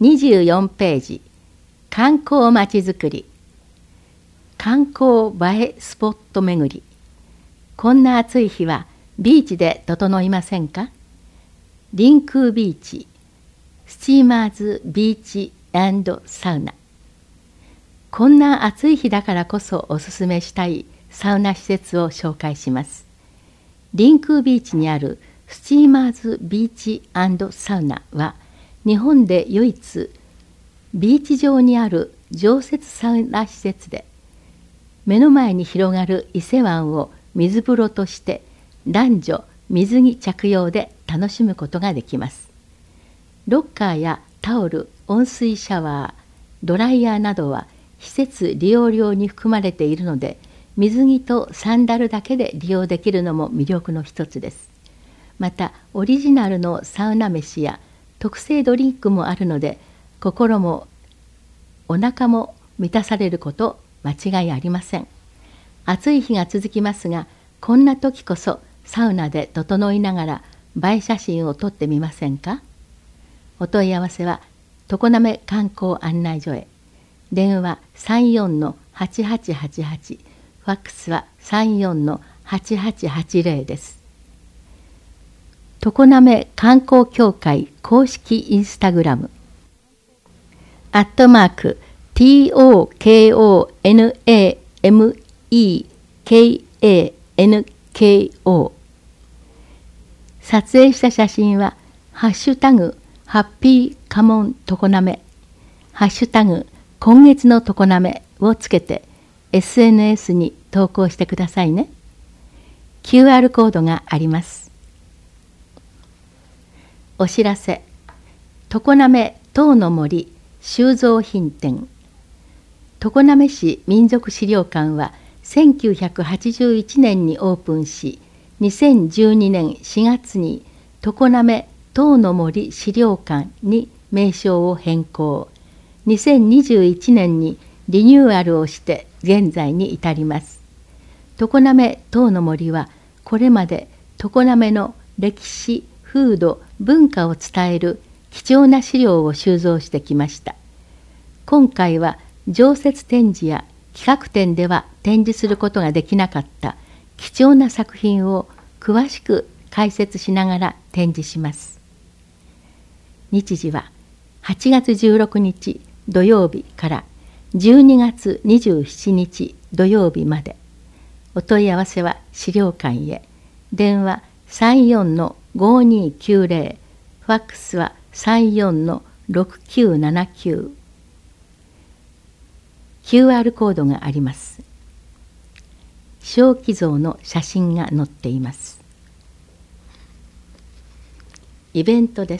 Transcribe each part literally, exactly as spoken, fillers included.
にじゅうよんページ、観光まちづくり。観光映えスポット巡り。こんな暑い日はビーチで整いませんか？臨空ビーチ、スチーマーズビーチ&サウナ。こんな暑い日だからこそおすすめしたいサウナ施設を紹介します。臨空ビーチにあるスチーマーズビーチ&サウナは日本で唯一ビーチ上にある常設サウナ施設で、目の前に広がる伊勢湾を水風呂として男女水着着用で楽しむことができます。ロッカーやタオル、温水シャワー、ドライヤーなどは施設利用料に含まれているので、水着とサンダルだけで利用できるのも魅力の一つです。またオリジナルのサウナ飯や特製ドリンクもあるので、心もお腹も満たされること間違いありません。暑い日が続きますが、こんな時こそサウナで整いながら映え写真を撮ってみませんか？お問い合わせは常滑観光案内所へ。電話 さんよんのはちはちはちはち、ファックスは さんよんのはちはちはちゼロ です。常滑観光協会公式インスタグラム、アットマーク トコナメカンコ。撮影した写真はハッシュタグハッピーカモン常滑、ハッシュタグ今月の常滑をつけて エスエヌエス に投稿してくださいね。キューアール コードがあります。お知らせ。常滑塔の森収蔵品展。常滑市民族資料館はせんきゅうひゃくはちじゅういちねんにオープンし、にせんじゅうにねんしがつに常滑塔の森資料館に名称を変更。にせんにじゅういちねんにリニューアルをして現在に至ります。常滑塔の森はこれまで常滑の歴史、風土、文化を伝える貴重な資料を収蔵してきました。今回は常設展示や企画展では展示することができなかった貴重な作品を詳しく解説しながら展示します。日時ははちがつじゅうろくにち土曜日からじゅうにがつにじゅうしちにち土曜日まで。お問い合わせは資料館へ。電話 さんよんのごにきゅうゼロ、ファックスは さんよんのろくきゅうななきゅう。キューアール コードがあります。小気像の写真が載っています。イベントです。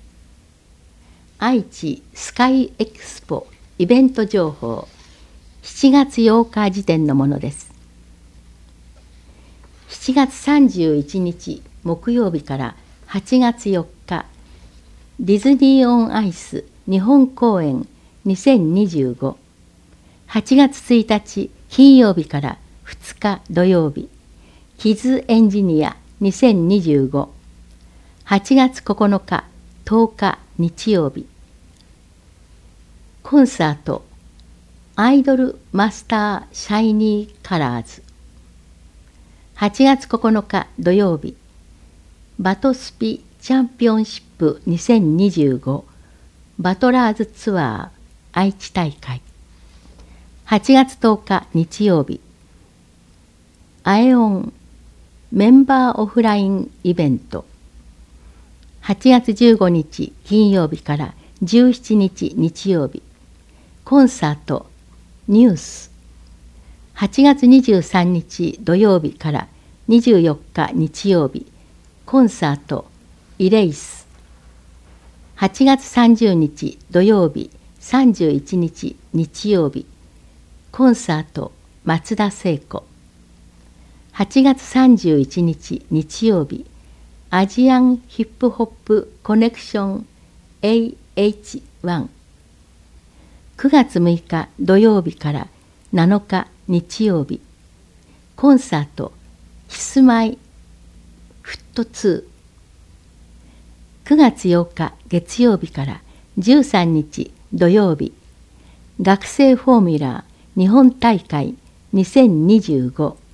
愛知スカイエクスポイベント情報、しちがつようか時点のものです。しちがつさんじゅういちにち木曜日からはちがつよっか、ディズニー・オン・アイス日本公演にせんにじゅうご。はちがつついたち金曜日からふつか土曜日、キズエンジニアにせんにじゅうご。はちがつここのか、とおか日曜日、コンサートアイドルマスターシャイニーカラーズ。はちがつここのか土曜日、バトスピチャンピオンシップにせんにじゅうごバトラーズツアー愛知大会。はちがつとおか日曜日、アエオンメンバーオフラインイベント。はちがつじゅうごにち金曜日からじゅうしちにち日曜日、コンサートニュース。はちがつにじゅうさんにち土曜日からにじゅうよっか日曜日、コンサートイレイス。はちがつさんじゅうにち土曜日、さんじゅういちにち日曜日、コンサート松田聖子。はちがつさんじゅういちにち日曜日、アジアンヒップホップコネクション エーエイチワン。くがつむいか土曜日からなのか日曜日、コンサートキスマイフットツー。くがつようか月曜日からじゅうさんにち土曜日、学生フォーミュラー日本大会にせんにじゅうご